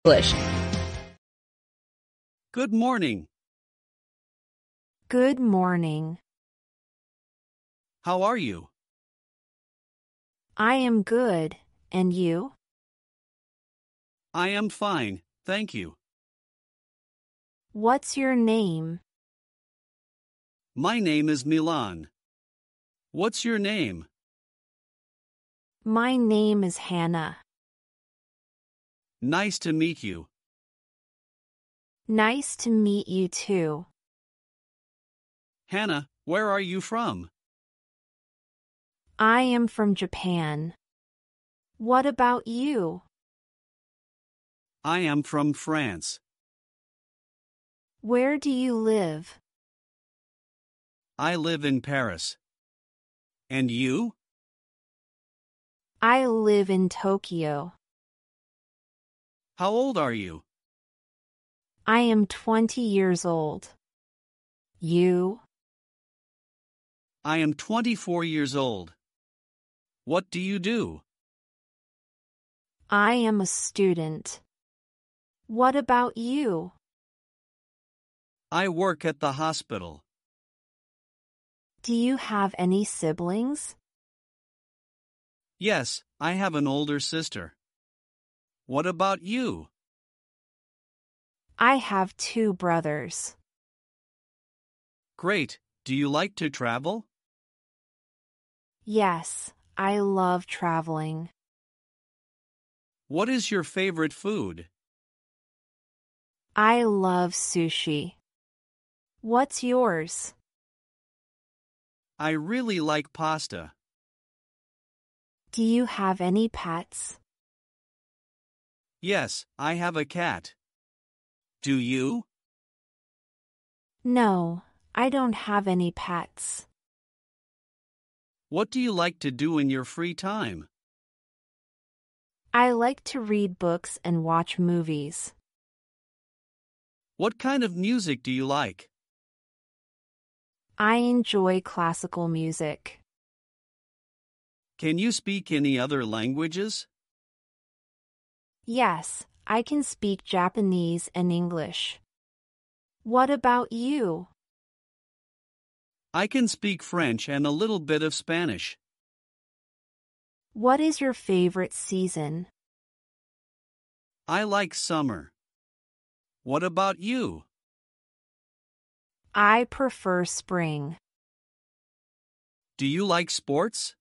English. Good morning. Good morning. How are you? I am good, and you? I am fine, thank you. What's your name? My name is Milan. What's your name? My name is Hannah. Nice to meet you. Nice to meet you too. Hannah, where are you from? I am from Japan. What about you? I am from France. Where do you live? I live in Paris. And you? I live in Tokyo. How old are you? I am 20 years old. You? I am 24 years old. What do you do? I am a student. What about you? I work at the hospital. Do you have any siblings? Yes, I have an older sister. What about you? I have 2 brothers. Great. Do you like to travel? Yes, I love traveling. What is your favorite food? I love sushi. What's yours? I really like pasta. Do you have any pets? Yes, I have a cat. Do you? No, I don't have any pets. What do you like to do in your free time? I like to read books and watch movies. What kind of music do you like? I enjoy classical music. Can you speak any other languages? Yes, I can speak Japanese and English. What about you? I can speak French and a little bit of Spanish. What is your favorite season? I like summer. What about you? I prefer spring. Do you like sports?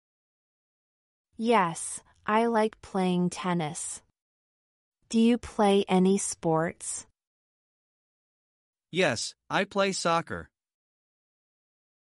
Yes, I like playing tennis. Do you play any sports? Yes, I play soccer.